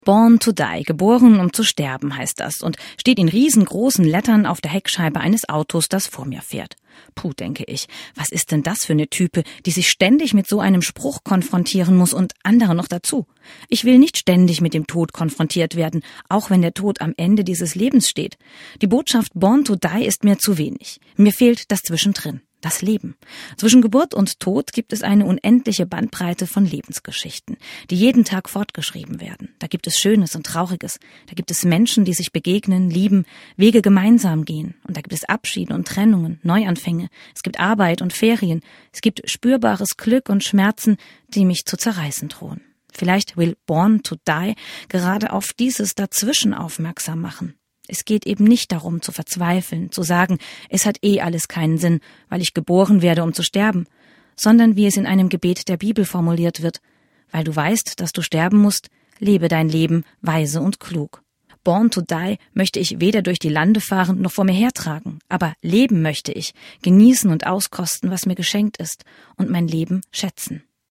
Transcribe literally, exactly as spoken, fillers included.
Born to die, geboren um zu sterben, heißt das und steht in riesengroßen Lettern auf der Heckscheibe eines Autos, das vor mir fährt. Puh, denke ich, was ist denn das für eine Type, die sich ständig mit so einem Spruch konfrontieren muss und andere noch dazu? Ich will nicht ständig mit dem Tod konfrontiert werden, auch wenn der Tod am Ende dieses Lebens steht. Die Botschaft Born to die ist mir zu wenig. Mir fehlt das Zwischendrin. Das Leben. Zwischen Geburt und Tod gibt es eine unendliche Bandbreite von Lebensgeschichten, die jeden Tag fortgeschrieben werden. Da gibt es Schönes und Trauriges. Da gibt es Menschen, die sich begegnen, lieben, Wege gemeinsam gehen. Und da gibt es Abschiede und Trennungen, Neuanfänge. Es gibt Arbeit und Ferien. Es gibt spürbares Glück und Schmerzen, die mich zu zerreißen drohen. Vielleicht will Born to die gerade auf dieses Dazwischen aufmerksam machen. Es geht eben nicht darum, zu verzweifeln, zu sagen, es hat eh alles keinen Sinn, weil ich geboren werde, um zu sterben, sondern wie es in einem Gebet der Bibel formuliert wird, weil du weißt, dass du sterben musst, lebe dein Leben weise und klug. Born to die möchte ich weder durch die Lande fahren noch vor mir hertragen, aber leben möchte ich, genießen und auskosten, was mir geschenkt ist, und mein Leben schätzen.